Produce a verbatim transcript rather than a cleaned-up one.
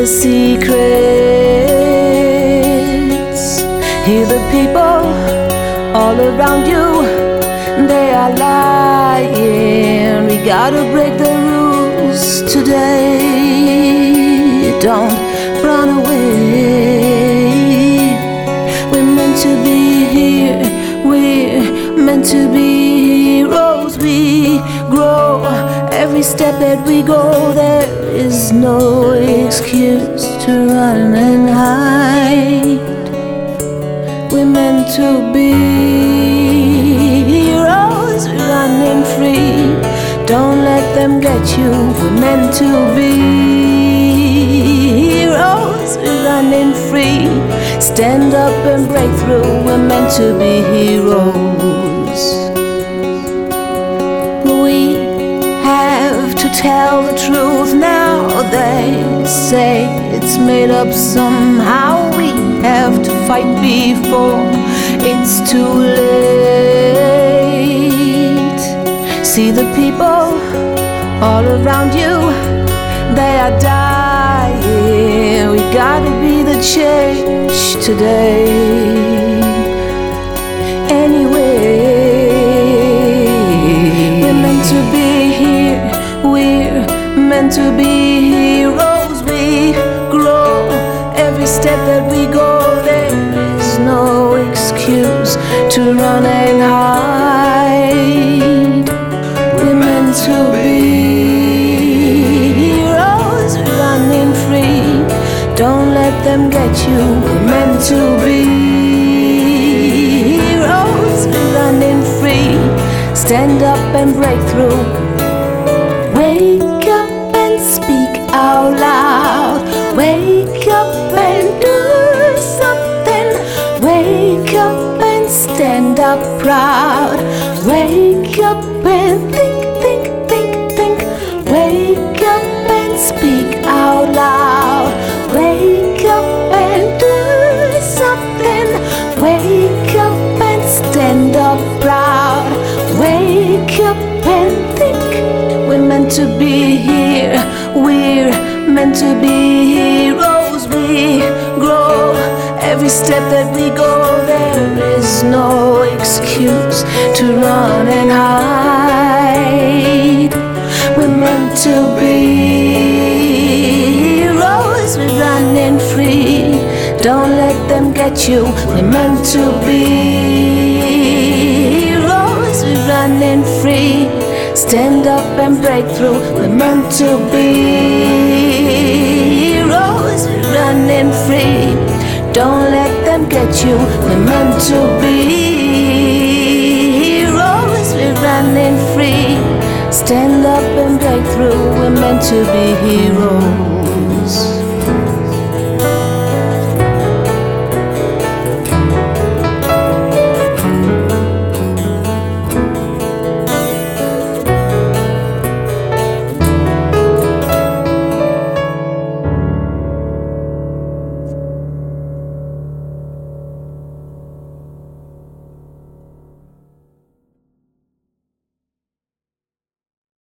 the secrets. Hear the people all around you, they are lying. We gotta break the rules today. Don't run away. We're meant to be here, we're meant to be heroes. We grow every step that we go. There is no excuse to run and hide. We're meant to be heroes, we're running free. Don't let them get you. We're meant to be heroes, we're running free. Stand up and break through. We're meant to be heroes. We have to tell the truth now. They say it's made up somehow. We have to fight before it's too late. See the people all around you, they are dying. We gotta be the change today. Anyway, we're meant to be here, we're meant to be heroes. We grow every step that we go. There is no excuse to run and hide. We're meant to be heroes, we're running free. Don't let them get you. We're meant to be heroes, we're running free. Stand up and break through. Wake up and speak out loud. Wake up and do something. Wake up and stand up proud. Wake up and think, think, think, think. Wake up and speak out loud. Wake up and do something. Wake up and stand up proud. Wake up and think. We're meant to be here, we're meant to be heroes. We grow every step that we go. There is no excuse to run and hide. We're meant to be heroes, we're running free. Don't let them get you. We're meant to be heroes, we're running free. Stand up and break through. We're meant to be heroes, we're running free. Don't let them get you. We're meant to be heroes, we're running free. Stand up and break through. We're meant to be heroes.